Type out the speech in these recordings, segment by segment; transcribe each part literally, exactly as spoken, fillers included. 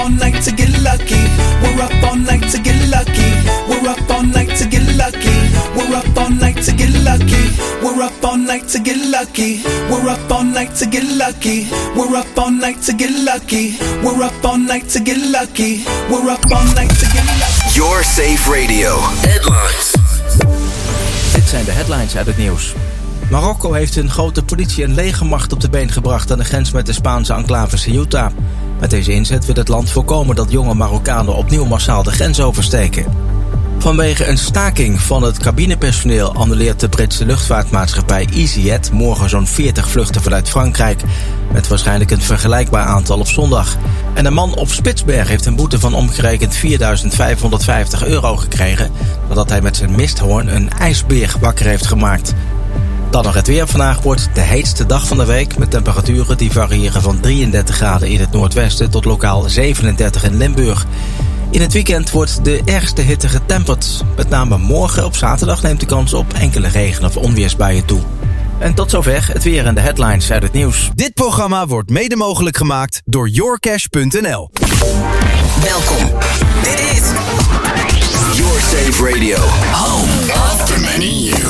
all night to get lucky. We're up all night to get lucky. We're up all night to get lucky. We're up all night to get lucky. We're up all night to get lucky. We're up all night to get lucky. We're up all night to get lucky. We're up all night to get lucky. We're up all night to get lucky. Your Safe Radio. Headlines. Dit zijn de headlines uit het nieuws. Marokko heeft een grote politie- en legermacht op de been gebracht aan de grens met de Spaanse enclave Ceuta. Met deze inzet wil het land voorkomen dat jonge Marokkanen opnieuw massaal de grens oversteken. Vanwege een staking van het cabinepersoneel annuleert de Britse luchtvaartmaatschappij EasyJet morgen zo'n veertig vluchten vanuit Frankrijk, met waarschijnlijk een vergelijkbaar aantal op zondag. En een man op Spitsbergen heeft een boete van omgerekend vierduizend vijfhonderdvijftig euro gekregen, nadat hij met zijn misthoorn een ijsbeer wakker heeft gemaakt. Dan nog het weer. Vandaag wordt de heetste dag van de week met temperaturen die variëren van drieëndertig graden in het noordwesten tot lokaal zevenendertig in Limburg. In het weekend wordt de ergste hitte getemperd. Met name morgen op zaterdag neemt de kans op enkele regen- of onweersbuien toe. En tot zover het weer en de headlines uit het nieuws. Dit programma wordt mede mogelijk gemaakt door yourcash punt n l. Welkom. Dit is Your Safe Radio. Home of the many you.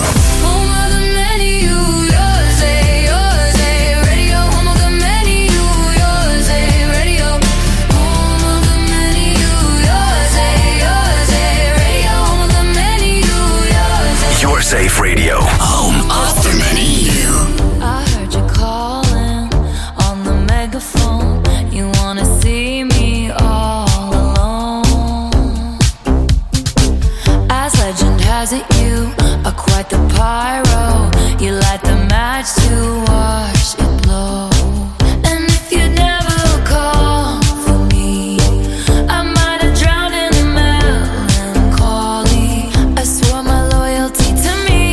Safe Radio, home of the many you. I heard you calling on the megaphone. You wanna see me all alone. As legend has it, you are quite the pyro. You light the match to watch it blow. And if you'd never call for me, I might have drowned in the melancholy. I swore my loyalty to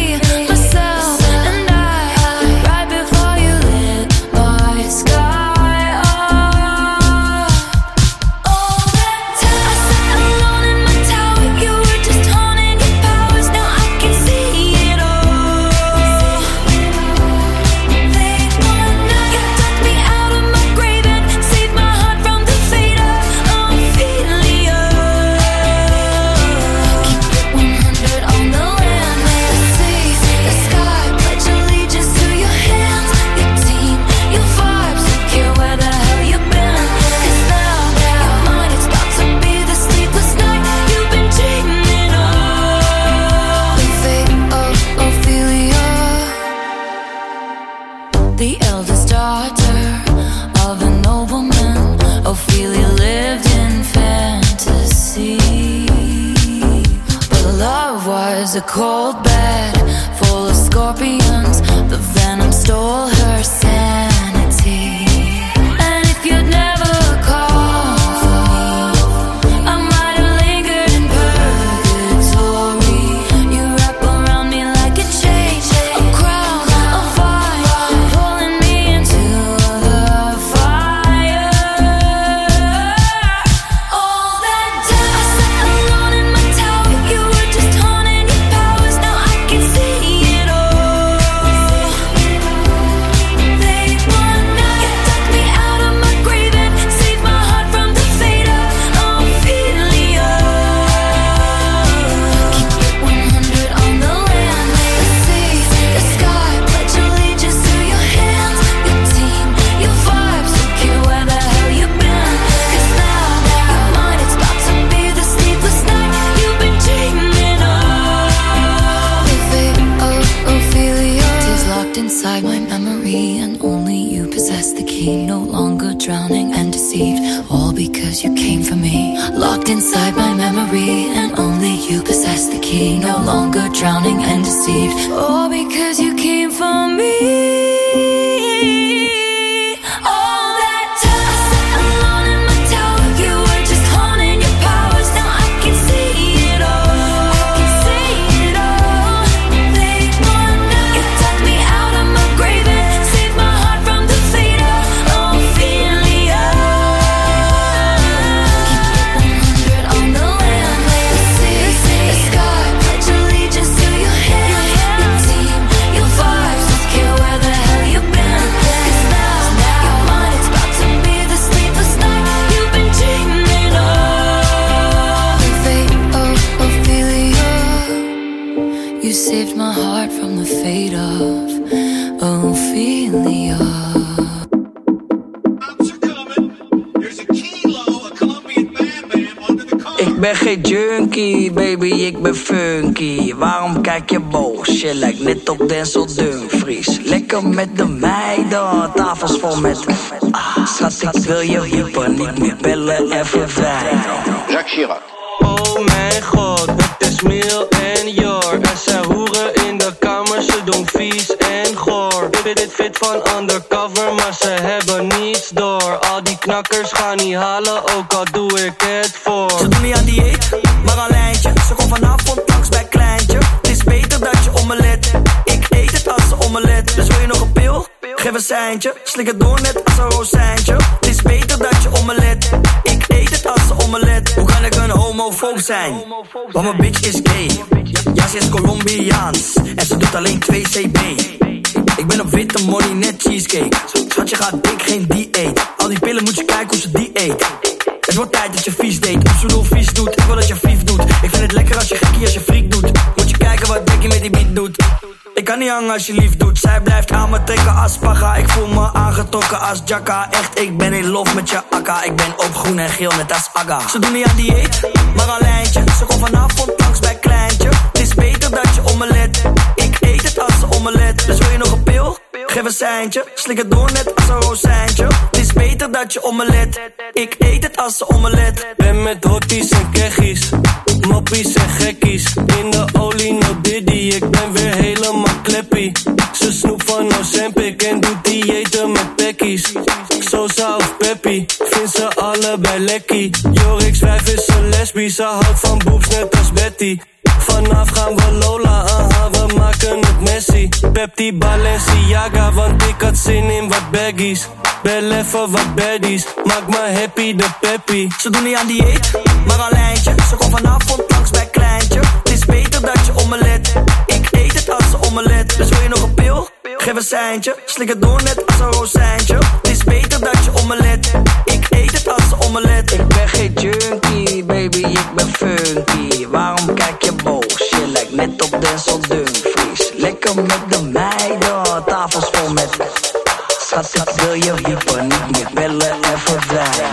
a cold bed full of scorpions. The venom stole her sanity. And if you'd never call for me, I might have lingered in purgatory. You wrap around me like a chain, a crown, a fire, pulling me into the fire. All that time I sat alone in my tower, you were just haunting. Inside my memory, and only you possess the key. No longer drowning and deceived, all because you came for me. Locked inside my memory, and only you possess the key. No longer drowning and deceived, all because you came for me. Your vibes, don't care where saved my heart from the fate of Ophelia. Ik ben geen junkie, baby, ik ben funky. Waarom kijk je boos? Je lijkt net op Denzel Dumfries. Lekker met de meiden, tafels vol met... Ah, schat, ik wil je wiepen, niet meer bellen en verdwijnen. Jacques Chirac. Oh mijn god, het is Miel en Jor. En zij hoeren in de kamer, ze doen vies en goor. Dit, dit fit van undercover, maar ze hebben niets door. Al die knakkers gaan niet halen, ook al doe ik het voor. Ze doen niet aan dieet, maar een lijntje. Ze komt vanavond langs bij Kleintje. Het is beter dat je omelet. Ik eet het als een omelet. Dus wil je nog een pil? Geef een seintje. Slik het door net als een rozijntje. Het is beter dat je omelet. Ik eet het als een omelet. Hoe kan ik een homofoob zijn? Want mijn bitch is gay. Ja, ze is Colombiaans. En ze doet alleen twee C B. Ik ben op witte money, net cheesecake. Schatje gaat dik, geen dieet. Al die pillen moet je kijken hoe ze die eet. Het wordt tijd dat je vies deed. Of ze doel vies doet, ik wil dat je vies doet. Ik vind het lekker als je gekkie als je freak doet. Moet je kijken wat Becky met die beat doet. Ik kan niet hangen als je lief doet. Zij blijft aan me trekken als Paga. Ik voel me aangetrokken als Jacka. Echt, ik ben in love met je akka. Ik ben op groen en geel net als Aga. Ze doen niet aan dieet, maar een lijntje. Ze komt vanavond langs bij Kleintje. Het is beter dat je omelet. Ik eet het als een omelet. Dus wil je nog een pil? Geef een seintje. Slik het door net als een rozijntje. Het is beter dat je omelet. Ik eet het als een omelet. Ben met hotties en keggies, moppies en gekkies. In de olie, no diddy, ik ben weer helemaal kleppie. Ze snoep van Ozempic en doet diëten met pekkies. Sosa of Peppy, vind ze allebei lekkie. Jorix vijf is een lesbie, ze houdt van boobs net als Betty. Vanaf gaan we Lola, aha, we maken het Messi. Pepti Balenciaga, want ik had zin in wat baggies. Bel even wat baddies, maak me happy de peppy. Ze doen niet aan dieet, maar een lijntje. Ze komt vanavond langs bij Kleintje. Het is beter dat je omelet. Ik eet het als een omelet. Dus wil je nog een pil? Geef een seintje. Slik het door net als een rozijntje. Het is beter dat je omelet. Ik eet het als een omelet. Ik ben geen junkie, baby, ik ben funky. Waarom kijk je boos? Je lijkt net op Denzel Dumfries. Lekker met de meiden, tafels vol met... Schat, ik wil je wiepen, niet meer bellen en verdwijnen.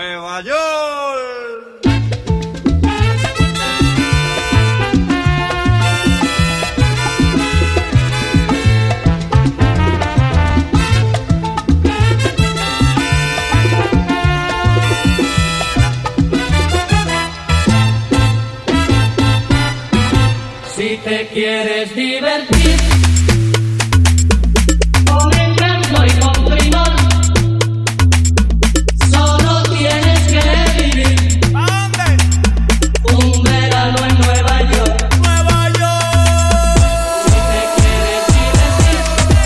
Nueva York. Si te quieres divertir con encanto y con primor, solo tienes que vivir. ¿A dónde? Un verano en Nueva York. Nueva York. Si te quieres divertir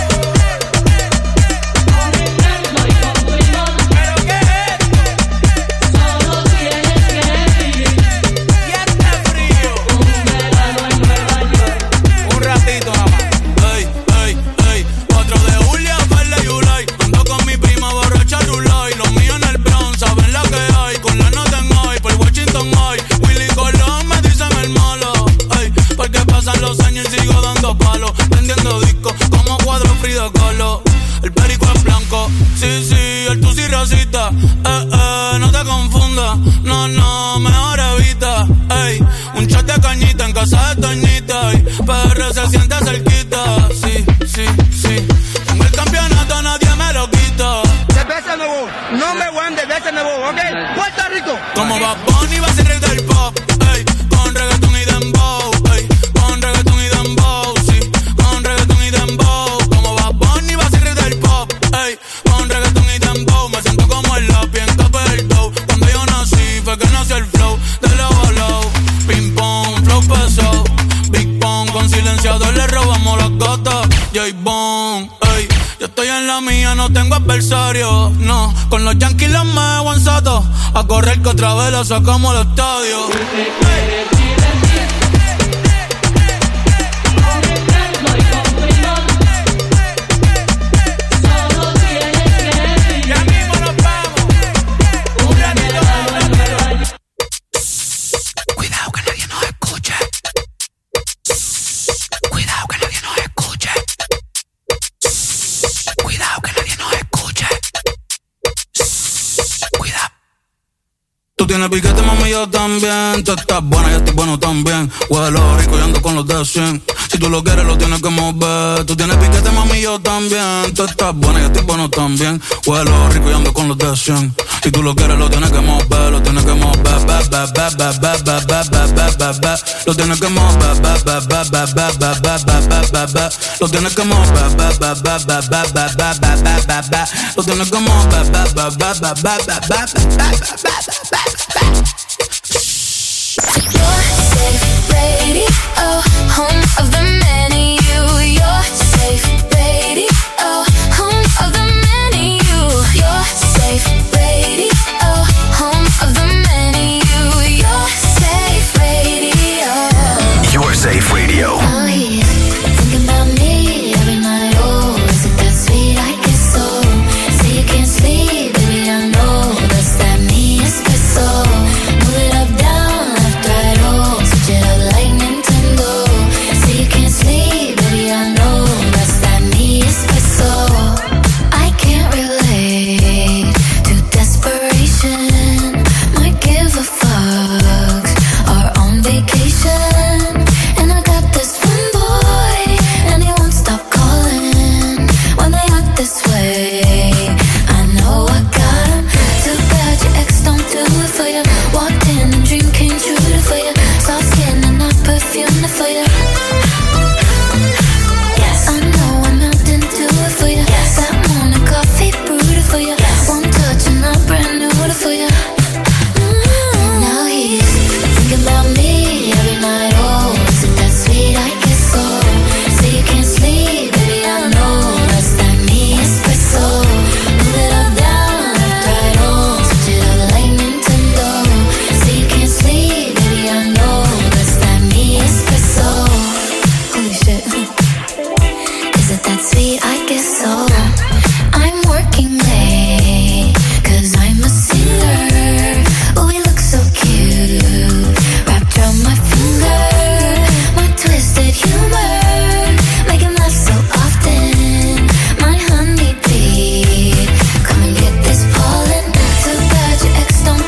con encanto y con primor, ¿pero qué es esto? solo tienes que vivir. Y este frío. Un verano en Nueva York. Un ratito nada más. Ey, ey, ey. cuatro de julio, verde y July. Ando con mi prima borracha Rulay. Los míos en el Bronx, saben la que hay. Con la nota en hoy, por Washington hoy. Willy Colón me dice el malo. Ey, porque pasan los años y sigo dando palos. Prendiendo discos como cuadro Frida Kahlo. El perico es blanco, sí, sí, el tusi racista. Eh, eh, no te confundas, no, no, mejor evita. Ey, un shot de cañita en casa de Toñita. Y P R se siente cerquita, sí, sí, sí. Tengo el campeonato, nadie me lo quita. De veces nuevo, no me voy de veces nuevo, ¿ok? Puerto Rico. Como Bad Bunny va a ser rey del pop, ey, con reggaetón y dembow, ey, con reggaetón y dembow, sí, con reggaetón y dembow. Como Bad Bunny va a ser rey del pop, ey, con reggaetón y dembow. Me siento como el lápiz en Capel del Dow. Cuando yo nací fue que nació el flow de low a low. Ping pong, flow pesado, Big Pong, con silenciador le robamos las gatas. J-Bone, ey, yo estoy en la mía, no tengo adversario, no. Con los Yankees los me aguanzato, a correr que otra vez la sacamos al estadio. Si te quieres divertir con encanto y con primor, solo tienes que vivir. Ya mismo nos vamos. Un verano en Nueva York. Cuidado que nadie nos escuche. Cuidado que nadie nos escuche. Cuidado que nadie nos escuche. Cuidado. Tú tienes piquete, mami, yo también. Tú estás buena, yo estoy bueno también. Huelo rico y ando con los de cien. Si tú lo quieres, lo tienes que mover. Tú tienes piquete, mami, yo también. Tú estás buena, yo estoy bueno también. Huelo rico y ando con los de cien. Si tú lo quieres, lo tienes que mover. Lo tienes que mover, ba, ba, ba, ba, ba, ba, ba, ba, ba, ba, ba. Lo tienes que mover, ba, ba, ba, ba, ba, ba, ba, ba, ba, ba, ba. Lo tienes que mover, ba, ba, ba, ba, ba, ba, ba, ba, ba, ba, ba. Lo tienes que mover, ba, ba, ba, ba, ba, ba, ba, ba, ba, ba. Your safe radio, home of the many you. Your safe radio, home of the many you. Your safe radio, home of the many you. Your safe radio. Your Safe Radio. Oh, he's thinking about me every night. Oh, is it that sweet? I guess so. Say you can't sleep, baby, I know that's that me espresso. Move it up, down, left, right, oh, switch it up like Nintendo. Say you can't sleep, baby, I know that's that me espresso. I can't relate to desperation. Might give a fuck. Are on vacation, and I got this one boy, and he won't stop calling when they act this way. I know I got him. Too bad your ex don't do it for you. Walked in and dream came true for you. Soft skin and not perfume for you. Yes, I know I'm out and do it for you. Yes, that morning coffee brewed for you. Yes, one touch and I'm brand new for you. Mm, now he's thinking about me every night. Oh, is it that sweet? I guess so. Say you can't sleep, baby, I know that's that me espresso. Move it up, down, left, right, oh, switch it up like Nintendo. Say you can't sleep, baby, I know that's that me espresso. Holy shit. Is it that sweet? I guess so. I'm working late, cause I'm a singer. Oh, we look so cute, wrapped around my finger. My twisted humor, make him laugh so often. My honey bee, come and get this pollen. Too bad your ex don't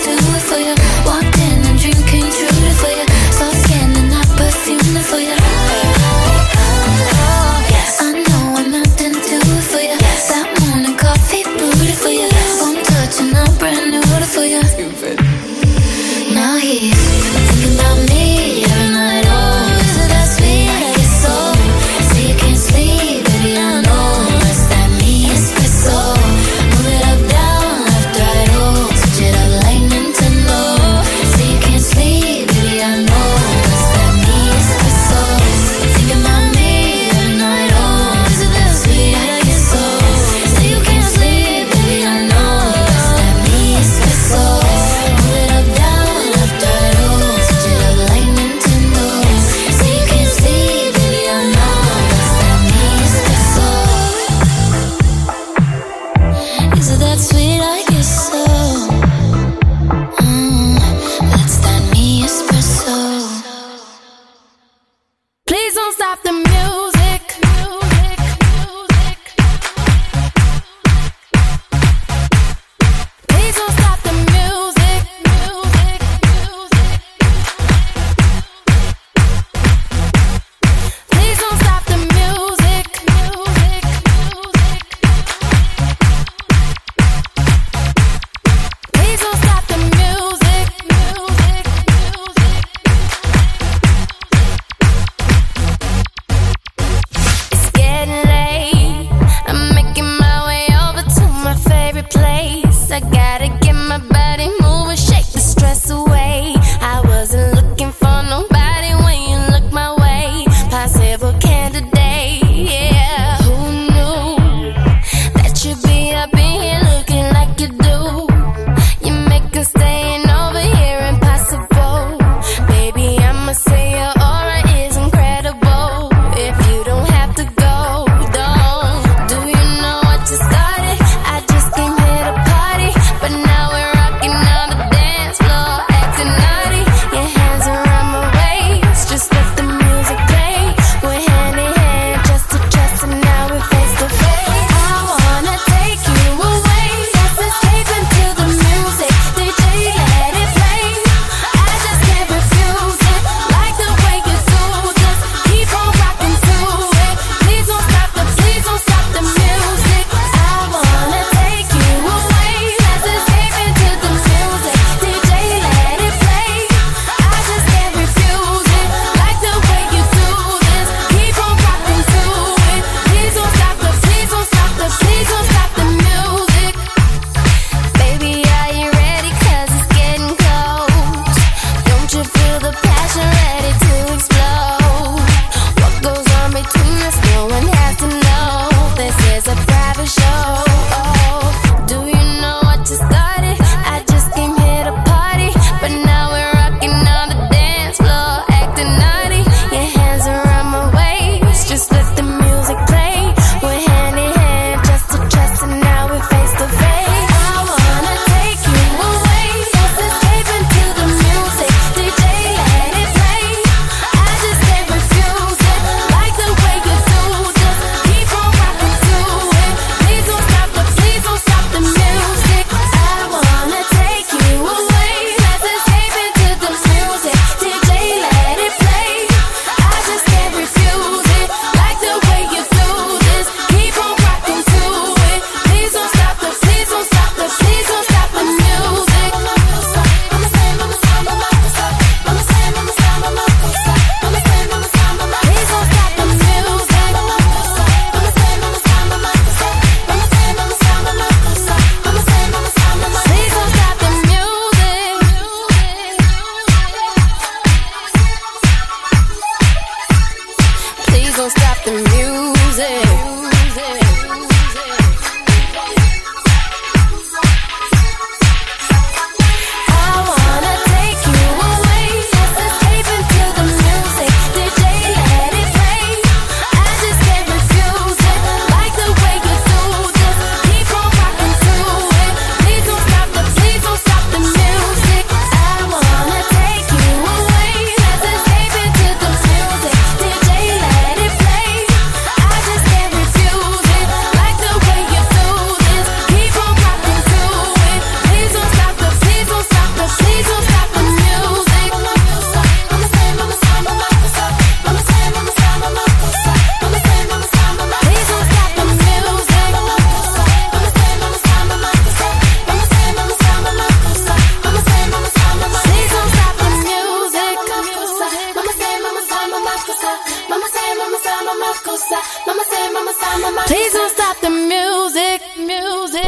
Please don't stop the music, music.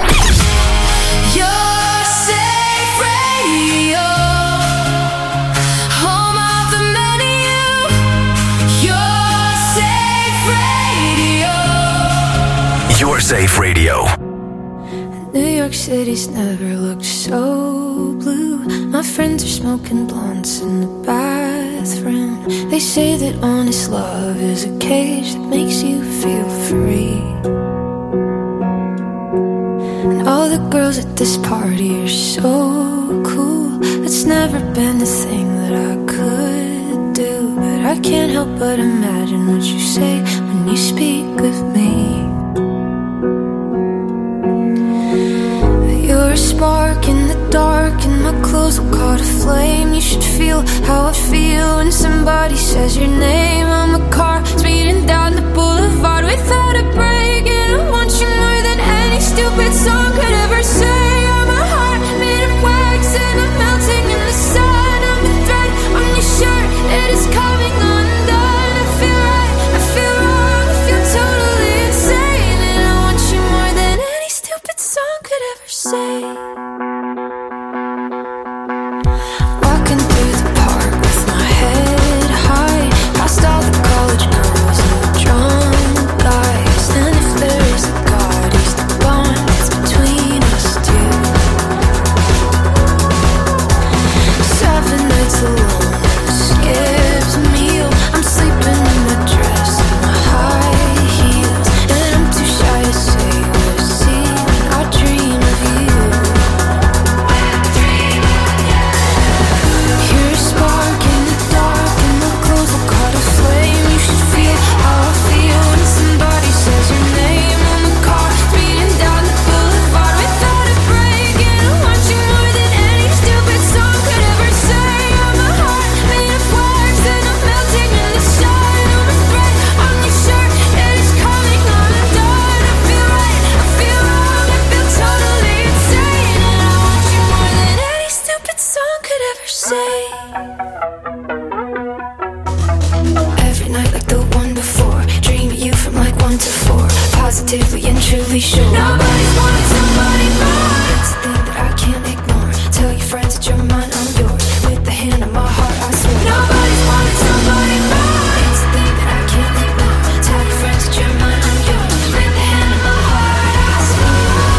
Your safe radio, home of the many. Your safe radio. Your Safe Radio. New York City's never looked so blue. My friends are smoking blunts in the bathroom. They say that honest love is a cage that makes you feel free. And all the girls at this party are so cool. It's never been the thing that I could do, but I can't help but imagine what you say when you speak of me. You're a spark in the dark, and my clothes will caught a flame. You should feel how I feel when somebody says your name. I'm a car speeding down the boulevard without a break, and I want you more than any stupid song could ever say. I'm a heart made of wax, and I'm melting in the sun. I'm a thread on your shirt, it is coming undone. I feel right, I feel wrong, I feel totally insane, and I want you more than any stupid song could ever say. Walking through the park with my head high, past all the college girls and the drunk guys. And if there is a God, he's the bond that's between us two. Seven nights alone, skips a meal. I'm sleeping in my dress and my high heels, and I'm too shy to say what I see when I dream of you. You're a spark in the dark, and my clothes will caught a flame. You should feel how I feel when somebody says your name. I'm a car speeding down the boulevard without a break, and I want you more than any stupid song could ever say. I'm a heart made of wax, and I'm melting in the sun. I'm a thread on your shirt, it is coming undone. I feel right, I feel wrong, I feel totally insane, and I want you more than any stupid song could ever say. Every night like the one before, dream of you from like one to four, positively and truly sure. Nobody's wanted somebody more. It's a thing that I can't ignore. Tell your friends that you're mine, I'm yours. With the hand on my heart, I swear. Nobody's wanted somebody more. It's a thing that I can't ignore. Tell your friends that you're mine, I'm yours. With the hand on my heart, I swear.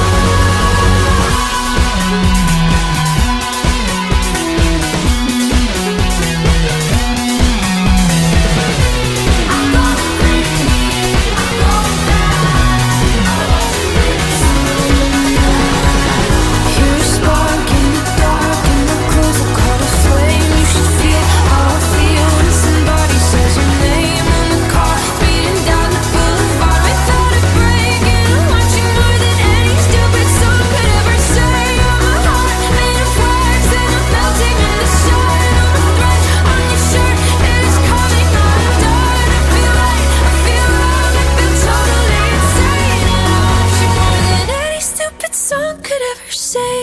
You're a spark in the dark, and my clothes will caught a flame. You should feel how I feel when somebody says your name. I'm a car speeding down the boulevard without a break, and I want you more than any stupid song could ever say. I'm a heart made of wax, and I'm melting in the sun. I'm a thread on your shirt, it is coming undone. I feel right, I feel wrong, I feel totally insane, and I want you more than any stupid song could ever say.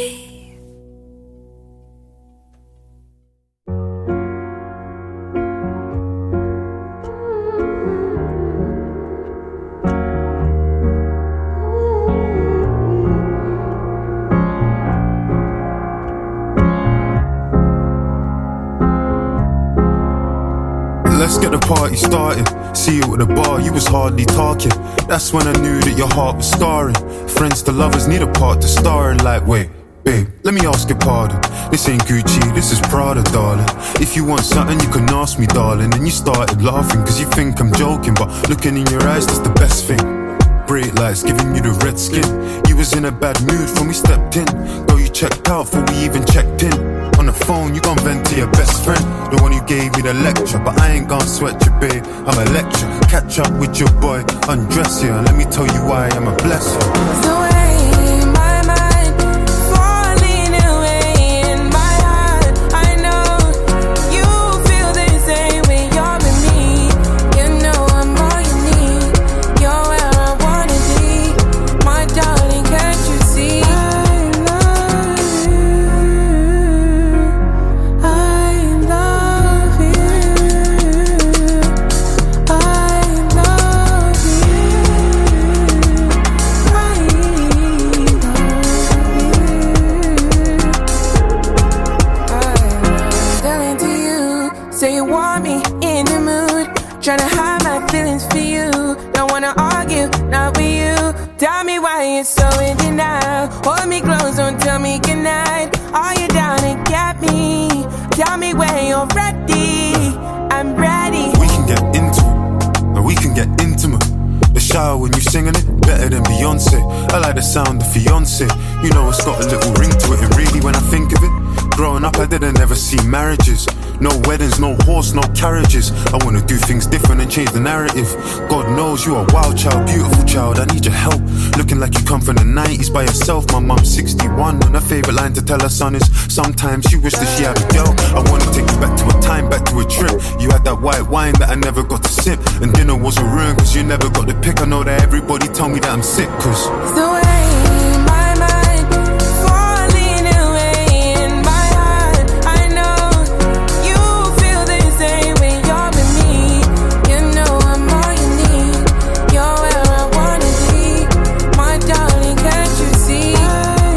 Let's get the party started. See you at the bar, you was hardly talking. That's when I knew that your heart was scarring. Friends to lovers need a part to star in. Like, wait, babe, let me ask your pardon. This ain't Gucci, this is Prada, darling. If you want something, you can ask me, darling. And you started laughing, cause you think I'm joking, but looking in your eyes, that's the best thing. Bright lights giving you the red skin. You was in a bad mood when we stepped in. Girl, you checked out before we even checked in. On the phone, you gon' vent to your best friend, the one who gave me the lecture. But I ain't gon' sweat you, babe, I'm a lecture. Catch up with your boy, undress you, and let me tell you why I'm a blessing. The way my mind falling away in my heart, I know you feel the same way. You're with me, you know I'm all you need. You're where I wanna be, my darling, can't you see? I love you, I love you. quiet, so in denial. Hold me close, don't tell me goodnight. Are you down to get me? Tell me when you're ready. I'm ready. We can get into it, and we can get intimate. The shower when you singing it, better than Beyonce. I like the sound of fiance. You know it's got a little ring to it, and really when I think of it, growing up I didn't ever see marriages. No weddings, no horse, no carriages. I wanna do things different and change the narrative. God knows you are a wild child, beautiful child, I need your help. Looking like you come from the nineties by yourself. My mum's sixty-one and her favourite line to tell her son is sometimes she wished that she had a girl. I wanna take you back to a time, back to a trip. You had that white wine that I never got to sip, and dinner wasn't ruined cause you never got the pick. I know that everybody told me that I'm sick cause the way my mind falling away in my heart. I know you feel the same when you're with me. You know I'm all you need. You're where I wanna be. My darling, can't you see? I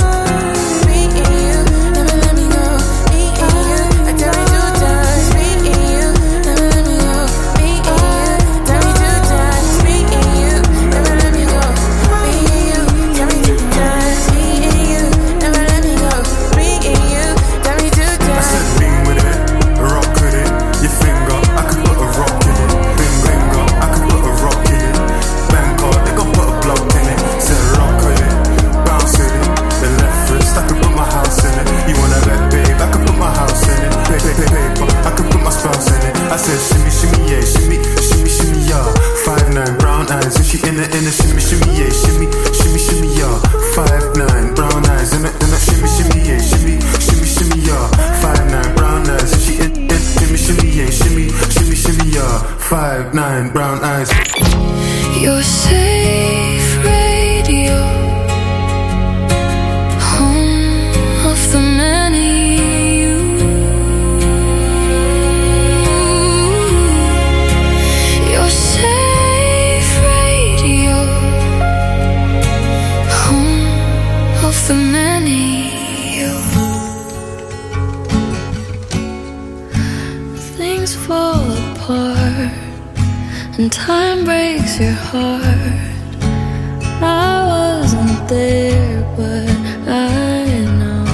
love me and you. Never let me go. Me and you. I tell me two times. Me and you. Never let me go. Me and you. Tell me two times. Me and you. Never let me go. Me and you. Tell me two times. Me and you. Never let me go. Me and you. Tell me two times. I said bing with it, rock with it. Your finger, I could put a rock in it. Bing finger, I could put a rock in it. Bangkok, they gon' put a block in it. Said rock with it, bounce with it. The left wrist, I could put my house in it. You wanna bet, babe, I could put my house in it. Pay, pay, pay, paper, I could put my spouse in it. I said shimmy, shimmy, yeah, shimmy, shimmy, shimmy, yeah. Five nine, brown eyes, and she in it, in it, shimmy, shimmy, yeah, shimmy, shimmy, shimmy, yeah. Five nine, brown eyes, in it, in it, shimmy, shimmy, yeah, shimmy, shimmy, shimmy, yeah. Five nine, brown eyes, and she in it, shimmy, shimmy, yeah, shimmy, shimmy, shimmy, yeah. Five nine, brown eyes. Your safe radio, home of the many. You, your safe radio, home of the many. You, things fall apart and time breaks your heart. I wasn't there, but I know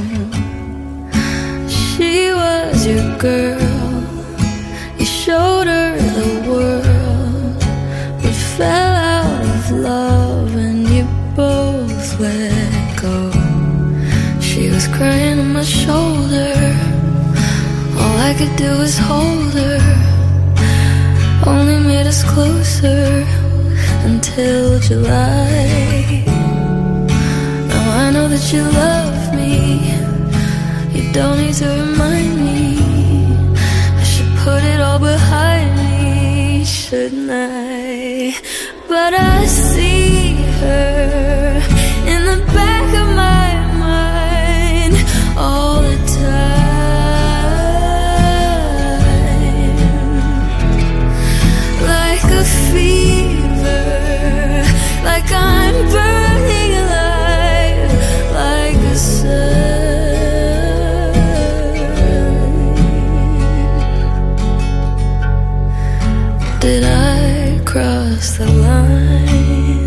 she was your girl. You showed her the world, but fell out of love and you both let go. She was crying on my shoulder. All I could do was hold her. Only made us closer until July. Now I know that you love me. You don't need to remind me. I should put it all behind me, shouldn't I? But I see her in the back of my mind all the time. Fever, like I'm burning alive, like a sun. Did I cross the line?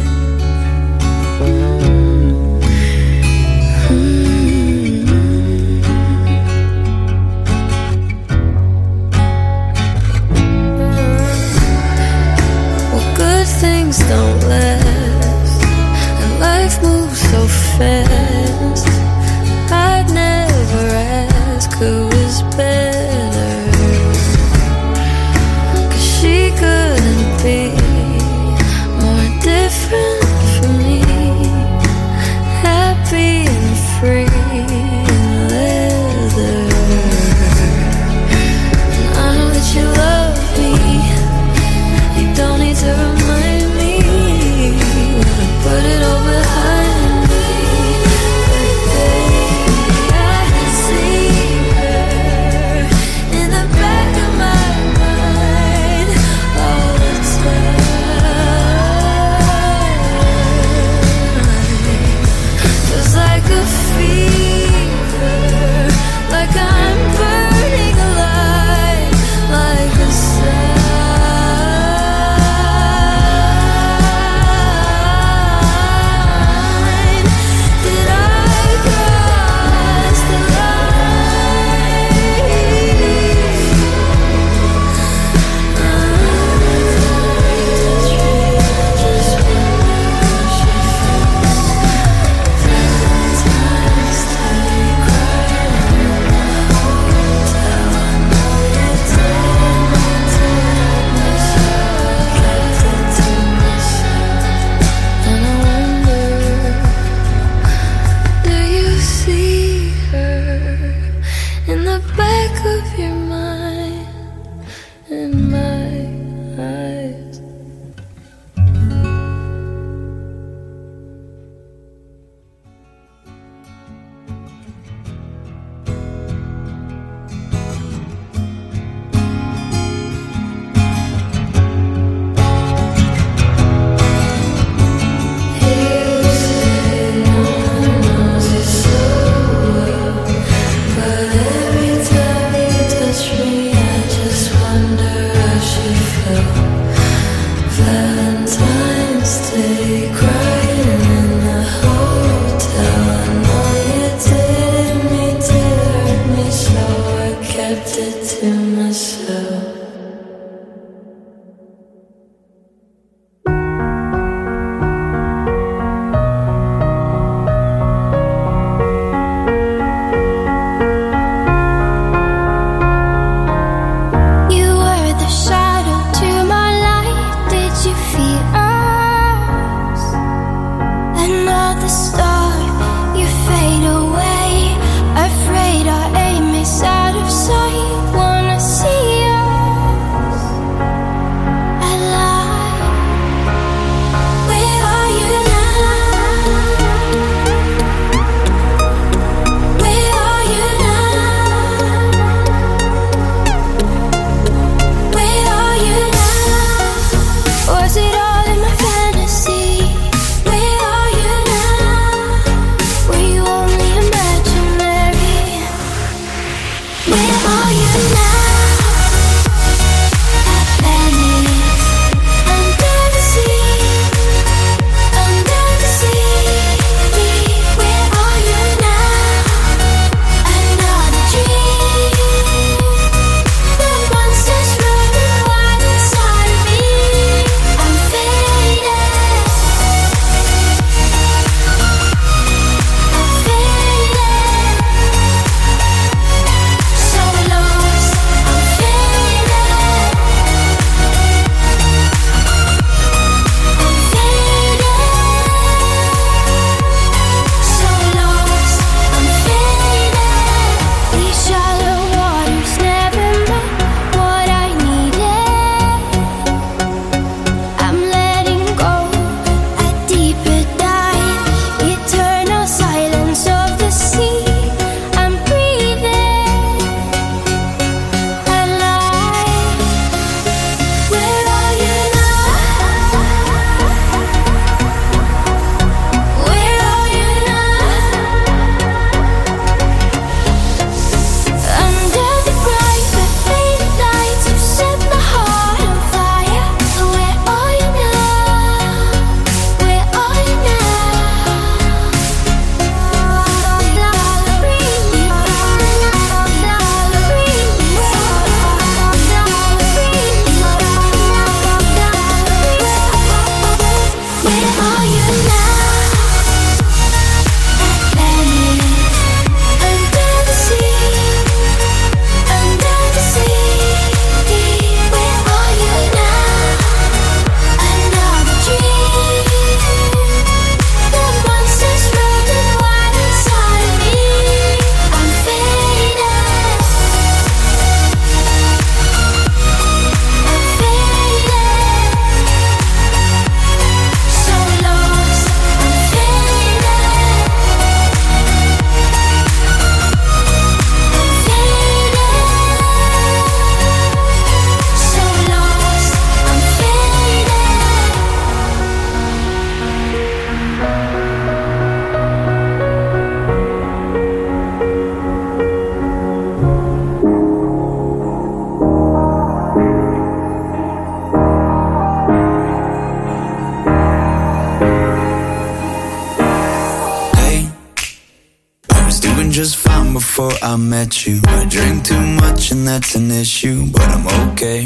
just fine before I met you. I drink too much and that's an issue, but I'm okay.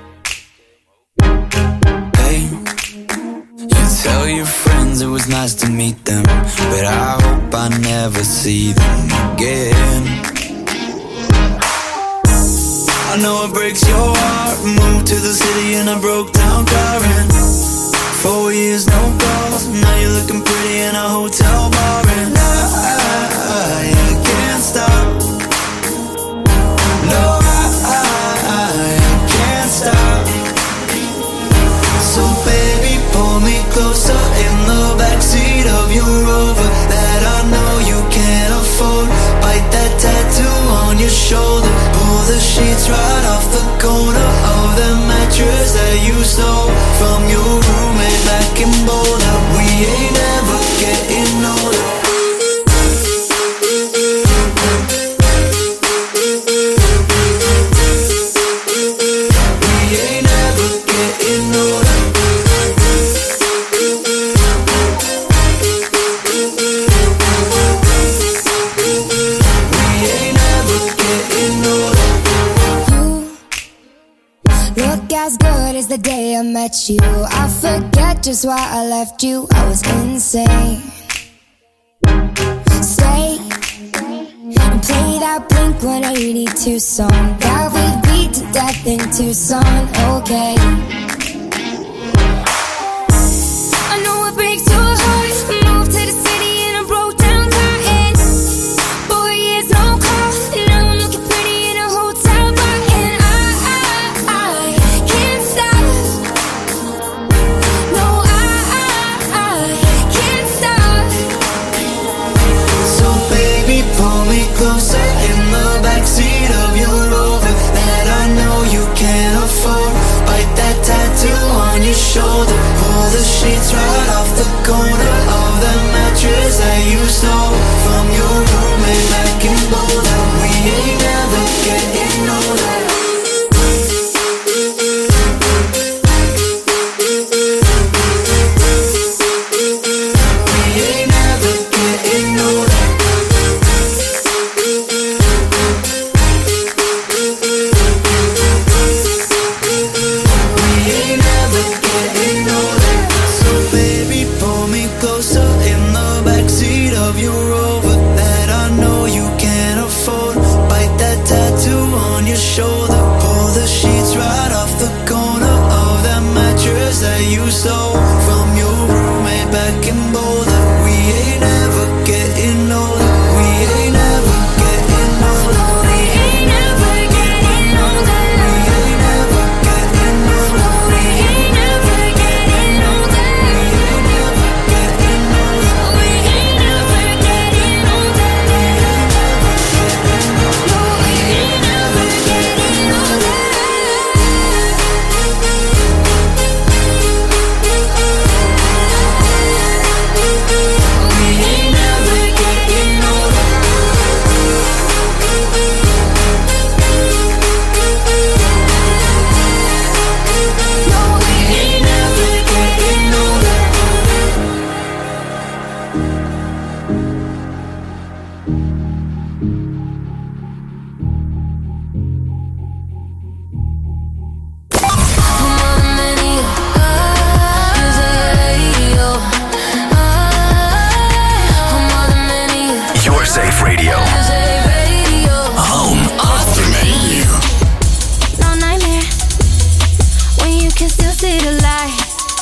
Hey, you tell your friends it was nice to meet them, but I hope I never see them again. I know it breaks your heart. Moved to the city and I broke down crying. Four years, no calls. Now you're looking pretty in a hotel bar, and I, I, I can't stop. No, I, I, I can't stop. So baby, pull me closer in the backseat of your Rover that I know you can't afford. Bite that tattoo on your shoulder. Pull the sheets right off the corner of the mattress that you stole from your roommate back in Boulder. We ain't ever getting older. We ain't ever getting older. forget you. I forget just why I left you. I was insane. Stay and play that Blink one eighty-two song that we beat to death in Tucson. Okay. I know it breaks your heart. Moved to the city and I broke down crying. Four years no call. Now I'm looking pretty in a hotel bar, and I, I, I can't stop. No, I, I, I can't stop. So baby, pull me closer in the backseat of your Rover that I know you can't afford. Bite that tattoo on your shoulder. Pull the sheets right off the corner of the mattress that you stole from your roommate back in Boulder. We ain't never getting older. We ain't never getting older. We ain't never getting older. So baby, pull me closer in the backseat of your Rover that I know you can't afford. Bite that tattoo on your shoulder. Pull the sheets right off the corner of that mattress that you stole from your roommate back in Boulder. We ain't never getting older. We ain't never getting older. We ain't never getting older. We ain't never getting older. We ain't never getting older. We ain't never getting older. No, we ain't never getting older. We ain't never getting older. No, we ain't never getting older. Your Safe Radio. Home of the menu. No nightmare when you can still see the light.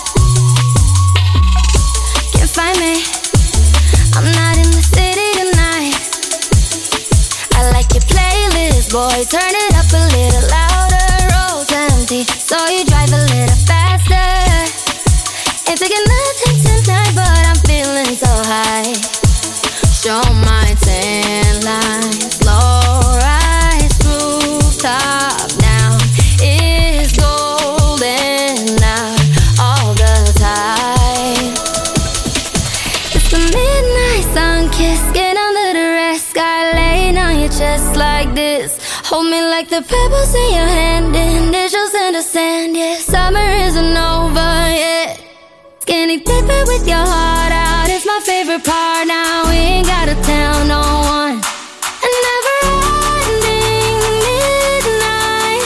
Can't find me. I'm not in the city tonight. I like your playlist, boy. Turn it up a little louder. Road's empty, so you drive a little faster. Ain't taking nothing tonight, but I'm feeling so high. Show my tan lines, low rise, rooftop down. It's golden out all the time. It's the midnight sun kiss, get under the red sky, laying on your chest like this. Hold me like the pebbles in your hand, initials in the sand. Yeah, summer isn't over yet. Skinny dipping with your heart out is my favorite part. Now we ain't gotta tell no one. A never-ending midnight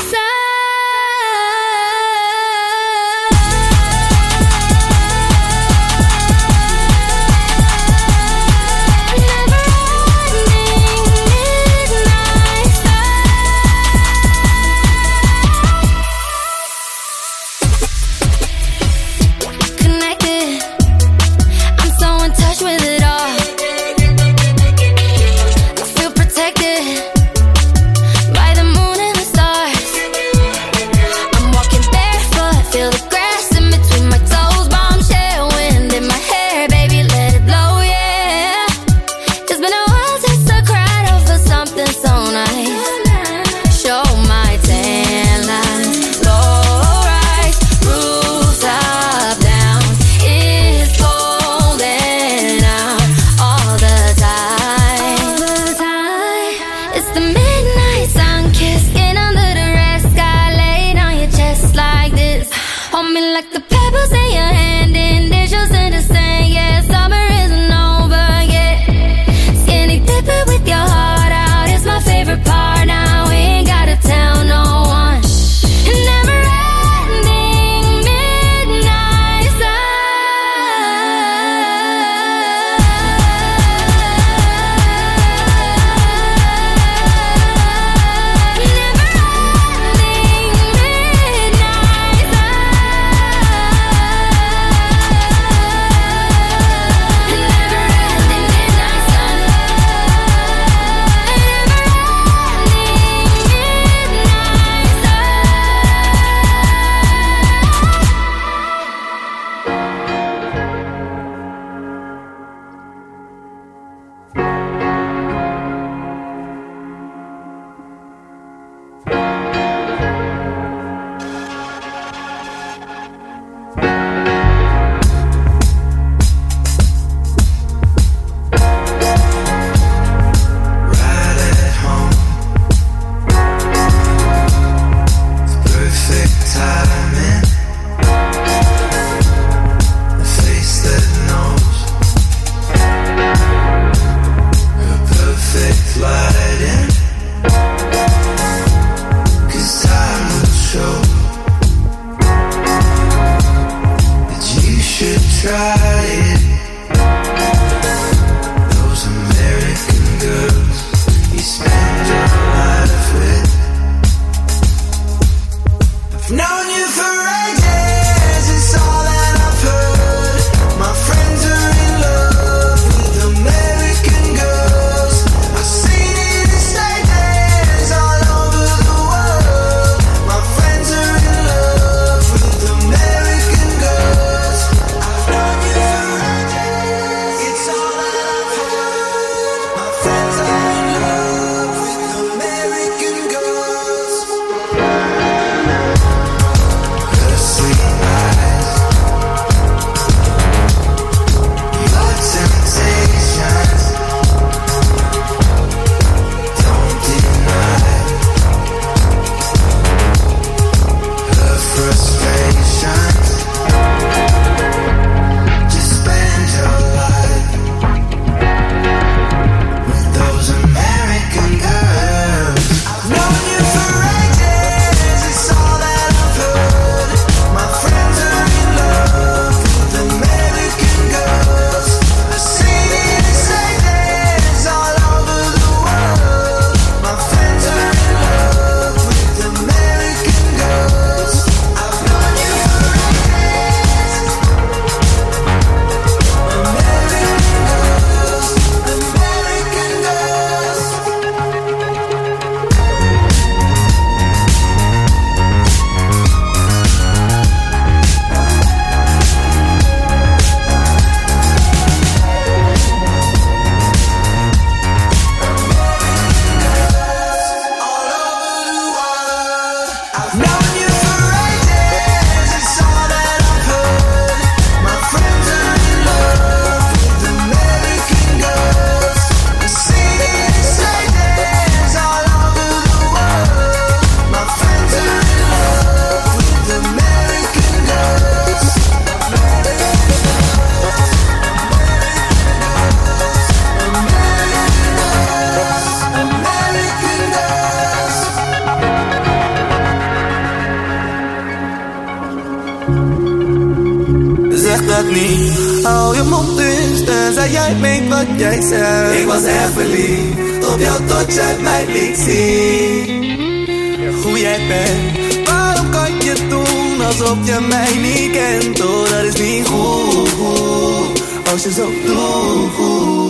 connected. I'm so in touch with it all. mond is, tenzij jij meent wat jij zegt. Ik was echt verliefd op jou tot jij mij liet zien hoe jij bent. Waarom kan je doen alsof je mij niet kent? Oh, dat is niet goed als je zo doet.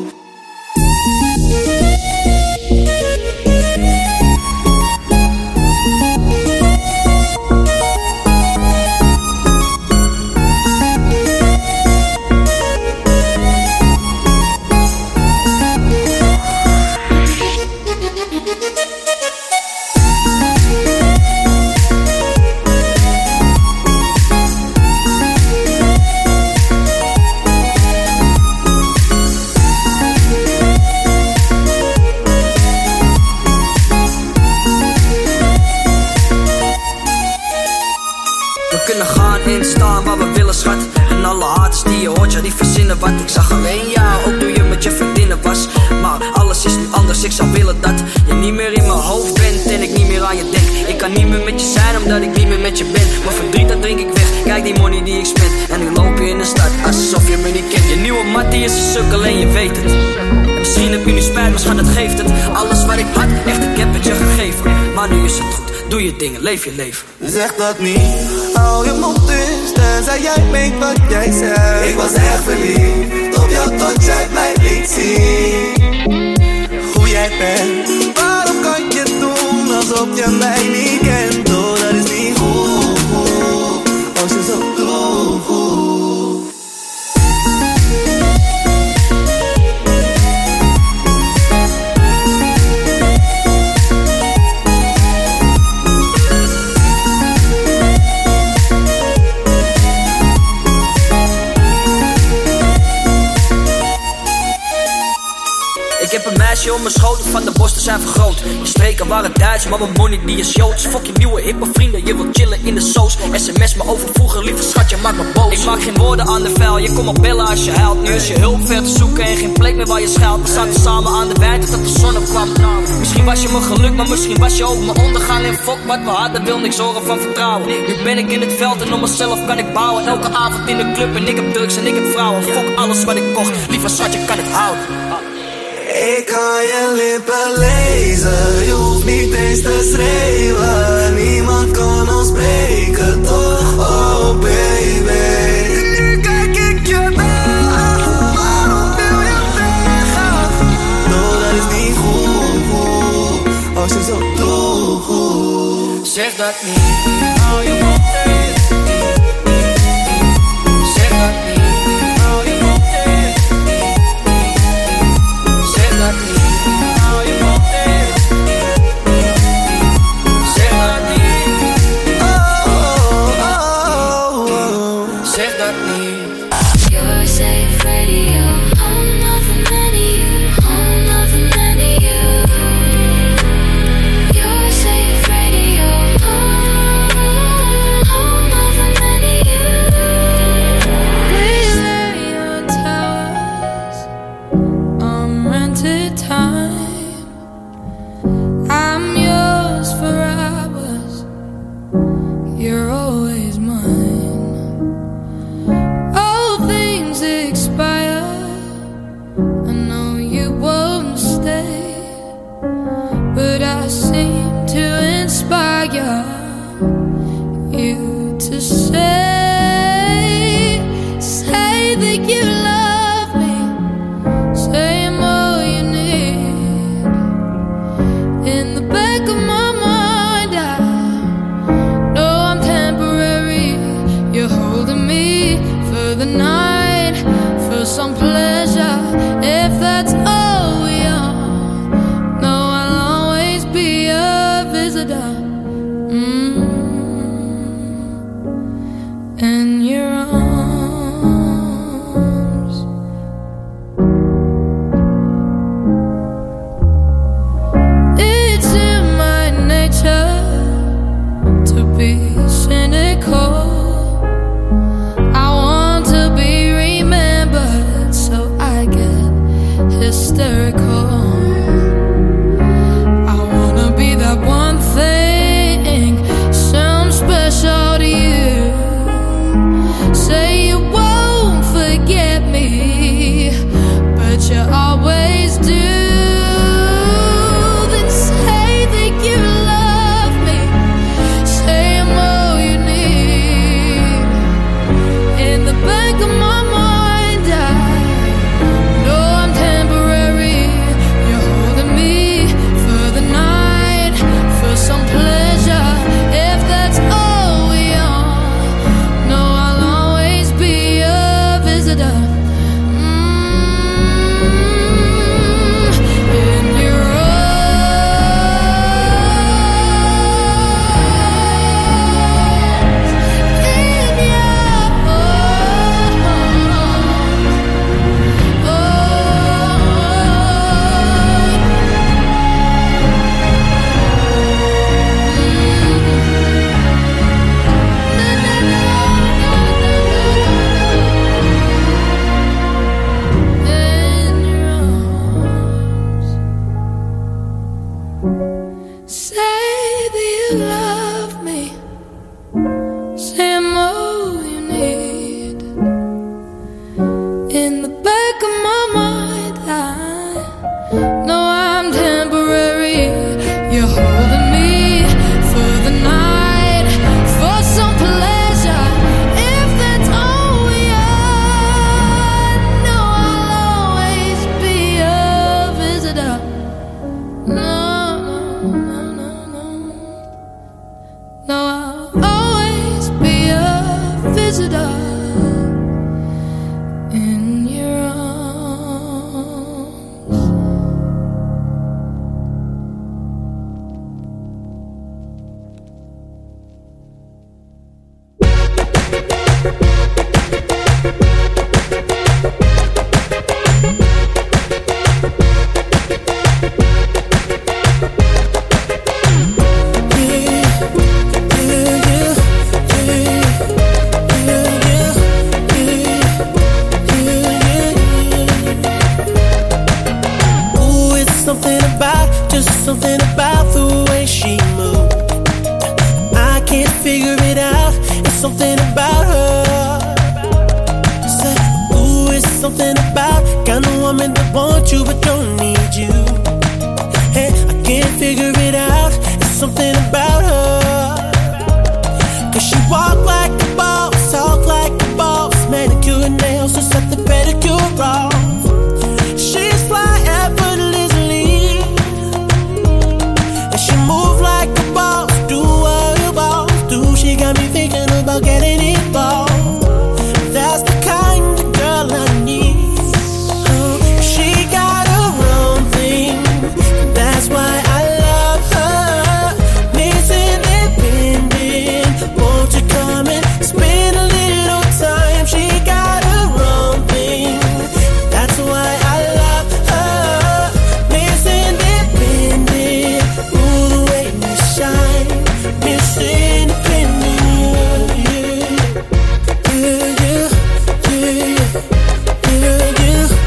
Die verzinnen wat ik zag alleen jou, ook toen je met je vriendinnen was. Maar alles is nu anders, ik zou willen dat je niet meer in mijn hoofd bent en ik niet meer aan je denk. Ik kan niet meer met je zijn omdat ik niet meer met je ben. Mijn verdriet dat drink ik weg, kijk die money die ik spend. En nu loop je in de stad, alsof je me niet kent. Je nieuwe mattie is een sukkel en je weet het. En misschien heb je nu spijt, maar schat, dat geeft het. Alles wat ik had, echt ik heb het je gegeven. Maar nu is het goed, doe je dingen, leef je leven. Zeg dat niet, hou je mond dus, tenzij jij meent wat jij zegt. Ik was echt verliefd op jou tot jij mij liet zien hoe jij bent. Waarom kan je doen alsof je mij niet kent? Oh, dat is niet goed als je zo doet. Om mijn schoten van de bossen zijn vergroot. Je streken waren Duits, maar mijn money die is Joods. Fuck je nieuwe hippe vrienden, je wilt chillen in de soos. Sms me over vroeger, lieve schatje, maak me boos. Ik maak geen woorden aan de vuil, je komt maar bellen als je huilt. Nu is je hulp ver te zoeken en geen plek meer waar je schuilt. We zaten samen aan de wijn totdat de zon opkwam. Misschien was je mijn geluk, maar misschien was je ook mijn ondergang. En fuck wat we hadden, wil niks horen van vertrouwen. Nu ben ik in het veld en om mezelf kan ik bouwen. Elke avond in de club en ik heb drugs en ik heb vrouwen. Fuck alles wat ik kocht, lieve schatje, kan het houden. Ik kan je lippen lezen, je hoeft niet eens te schreeuwen. Niemand kan ons breken, toch, oh baby. Nu kijk ik je aan, waarom wil je weggaan? No, dat is niet goed, als je zo doet. Zeg dat niet, hou je mond dicht. Zeg dat niet. So In the back of my mind, I know I'm temporary. You're holding me for the night, for some pleasure. If that's all we are, no, I'll always be a visitor. No, no, no, no, no. No, I'll always be a visitor. Something about the way she moved, I can't figure it out. It's something about her. Say, ooh, it's something about kind of woman that wants you but don't need you. Hey, I can't figure it out. It's something about her. Cause she walk like a boss, talk like a boss, manicure and nails, just set the pedicure off. She's fly effortlessly. Move like a boss, do what a boss do. She got me thinking about getting involved. That's the kind of girl I need. Oh, she got her own thing. That's why I love her. Miss Independent, won't you come and spend a little time? She got her own thing. That's why I love her. Miss Independent, ooh, the way you shine. Miss Independent, yeah, yeah, yeah, yeah,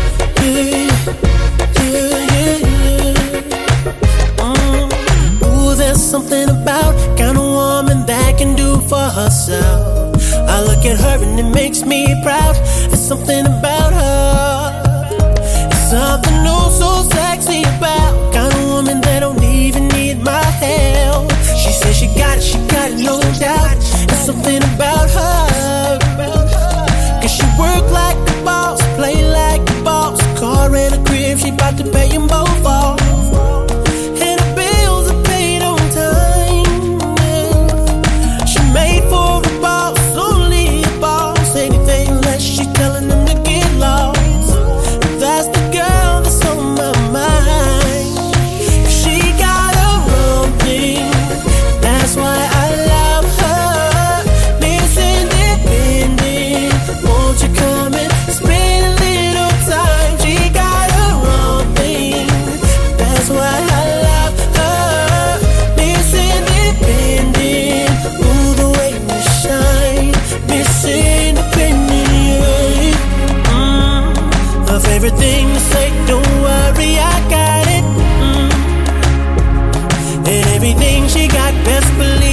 yeah, yeah, yeah, yeah. Mm. Ooh, there's something about kind of woman that can do for herself. I look at her and it makes me proud. There's something about her. It's something oh so sexy about kind of woman that don't even need my help. She says she got it, she got it, no doubt. There's something about her. Cause she work like a boss, play like a boss. Car and a crib, she bout to pay them both off. And her bills are paid on time, yeah. She made for a boss, only a boss. Anything less, she telling them to get lost. That's the girl that's on my mind. She got her own thing. That's why I love her. Miss Independent, won't you come and spend a little time? She got her own thing. That's why I love her. Miss Independent, ooh, the way you shine. Miss Independent, yeah. Mm. Her favorite thing to say, don't worry, I got it. Mm. And everything she got, best believe